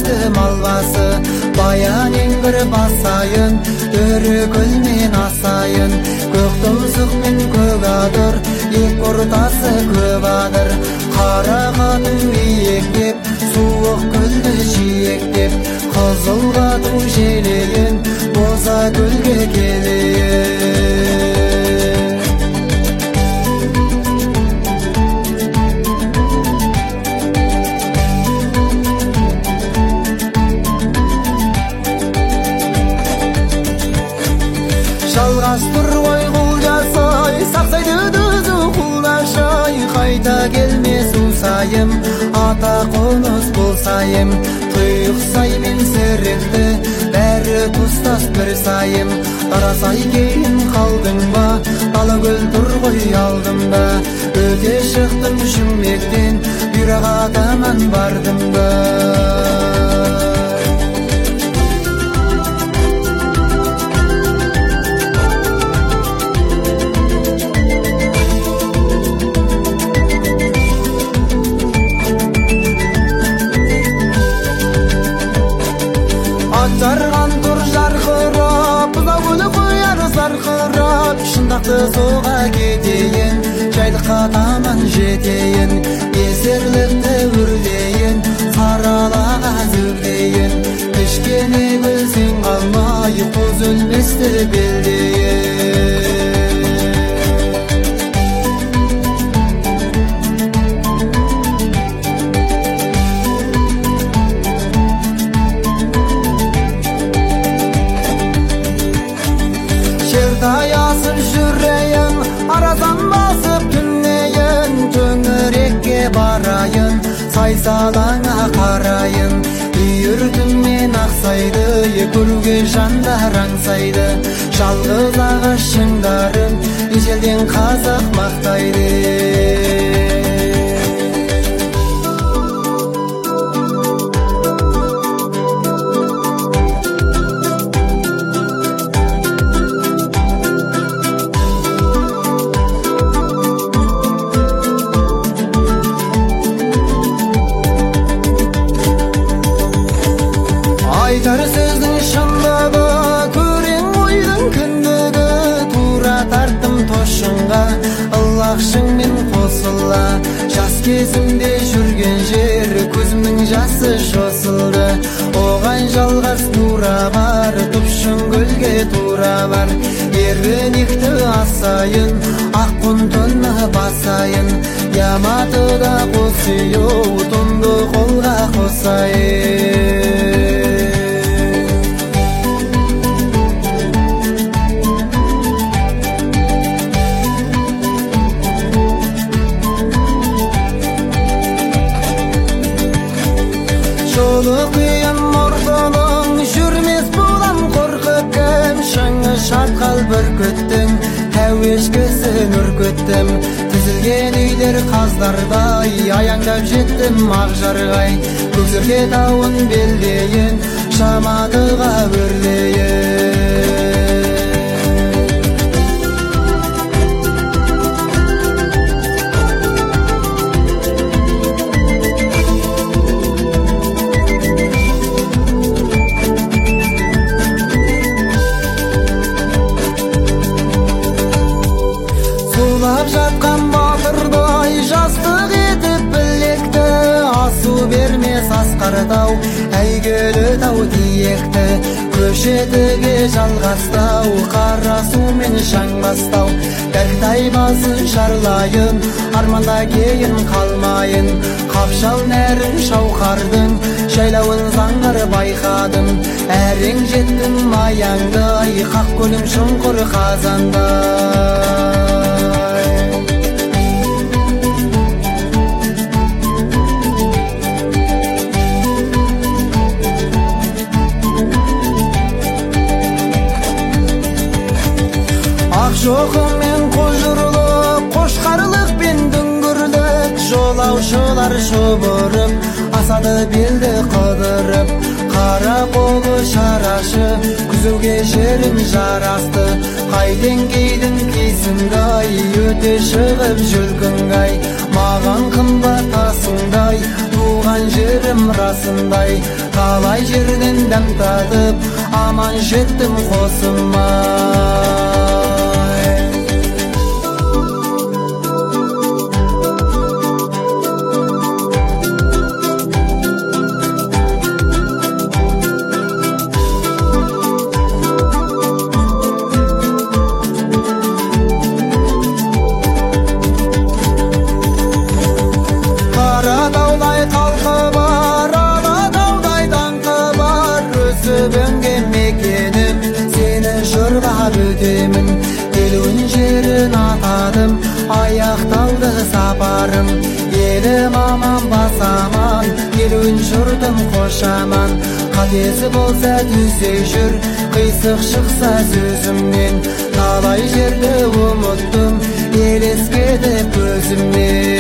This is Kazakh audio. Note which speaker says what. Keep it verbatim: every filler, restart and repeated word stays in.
Speaker 1: сезім албасы, баян еңгір басайын, өрігіл мен асайын, көк тұмсық мен көк адыр, ек ортасы көп адыр, қара қату иектеп, суық күлді жиектеп, қызыл қату желейін, боза гүлге келейін. Жалғастыр ғой құл жасай, сақсайды дүзі құлдашай, қайта келмес ұсайым, ата қоныс болсайым, тұйықсай мен сіректі, бәрі тұстас бір сайым. Тарасай кейін қалдың ба, дала гүл тұр ғой алдымда, өте шықтым жұмектен, бұйраға таман бардым ба. Жарған тұр жарқырап, бұзау күні қояр зарқырап, шындақты соға кетейін, жайлыққа таман жетейін, есерлікті үрлейін, саралаға зүрлейін, кішкене білсең қалмай, қоз өлместі белдейін. Даясын жүрейін, аразан басып түнейін, төңірекке барайын, сайсалаңа қарайын, үйіртіммен ақсайды, көруге жандар аңсайды, жалғыз ағаш шыңдарын ежелден қазақ мақтайды. Айтар сөздің шындығы, көрең ойдың кіндігі, тура тарттым тошынға, ылақшыңмен қосыла, жас кезімде жүрген жер, көзімнің жасы жосылды, оған жалғас тура бар, тұпшын гүлге тура бар, ерінекті асайын, аққұн тұнны басайын, яматыда қосыйу, тұнды қолға қосайын. Жолы қиын ортаның, жүрмес болам қорқып кім, шыңы шатқал бүркіттің, әуешкісін үркіттім, тізілген үйлер қаздардай, аяңдап жеттім ақжарғай, көксерке тауын белдейін, шаматыға өрлейін. Сулап жатқан батырдай, жастық етіп білекті, асу бермес асқартау, әйгілі тау тиекті, көшетіге жалғастау, қара сумен шаң бастау, дәртай басын шарлайын, арманда кейін қалмайын, қапшал нәрін шауқардың, жайлауын заңғыр байқадым, әрең жеттім аяңдай, қақ көлім шұңқыр қазандай. Ақшоқымен қожырлық, қошқарлық пен дүңгірлік, жолаушылар шұбырып, асады белді қыдырып, қара қолы шарашы, күзуге жерім жарасты, қайден кейдің кейсіңдай, өте шығып жүргіңгай, маған қымбат тасыңдай, туған туған жерім расындай, талай жерден дәм татып аман жеттім қосыма. Өтемін келуін жерін атадым, аяқталды сапарым, елім аман басаман, келуін жұртым қошаман. Қатесі болса түзей жүр, қисық шықса сөзімнен, талай жерді ұмыттым, елескеді көзімнен.